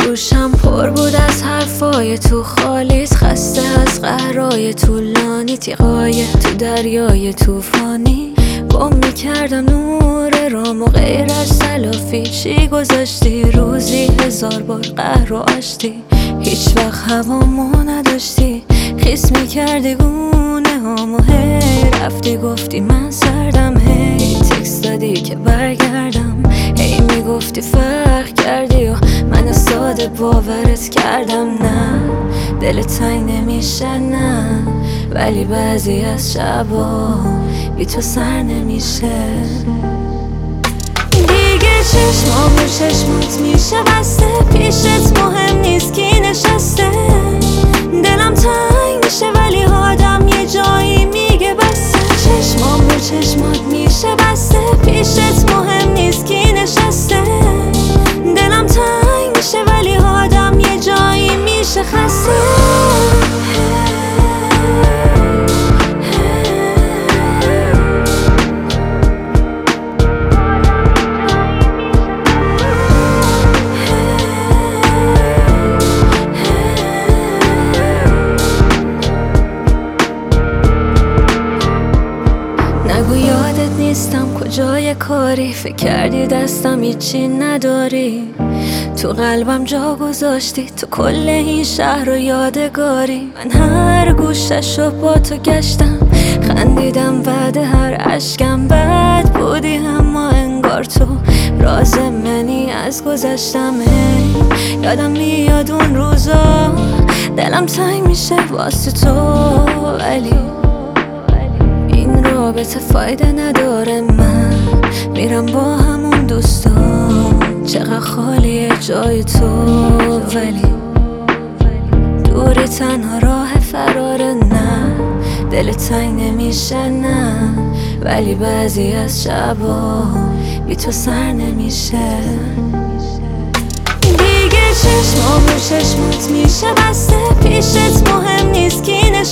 گوشم پر بود از حرفای تو خالیت، خسته از قهرای طولانی، تیغای تو دریای توفانی. گم میکردم نور رام و غیر از تلافی. چی گذاشتی روزی 1000 بار قهر و آشتی، هیچ وقت هوامو نداشتی. خیس میکردی گونه هامو، هی رفتی گفتی من سردم، هی تکست دادی که برگردم، هی میگفتی فرق کردی و من ساده باورت کردم. نه دل تنگ نمیشه نه، ولی بعضی از شبا بی تو سر نمیشه. دیگه چشمام رو چشمات میشه بسته، پیشت مهم نیست کی نشسته. دلم تنگ میشه ولی آدم یه جایی میگه بسته. چشمام رو چشمات میشه بسته، پیشت مهم نیست کی نشسته. دلم تنگ میشه ولی آدم یه جایی میشه خسته. نگو یادت نیستم کجای کاری، فکر کردی دستم هیچی نداری. تو قلبم جا گذاشتی، تو کل این شهر رو یادگاری. من هر گوششو با تو گشتم، خندیدم بعد هر اشکم. بد بودی اما انگار تو راز منی از گذشتم. یادم میاد اون روزا، دلم تنگ میشه واسه تو، ولی این رابطه فایده نداره. من میرم با همون دوستان، چقدر خالیه جای تو، ولی دوری تنها راه فراره. نه دل تنگ نمیشه نه، ولی بعضی از شبا بی تو سر نمیشه. دیگه چشمام رو چشمات میشه بسته، پیشت مهم نیست کی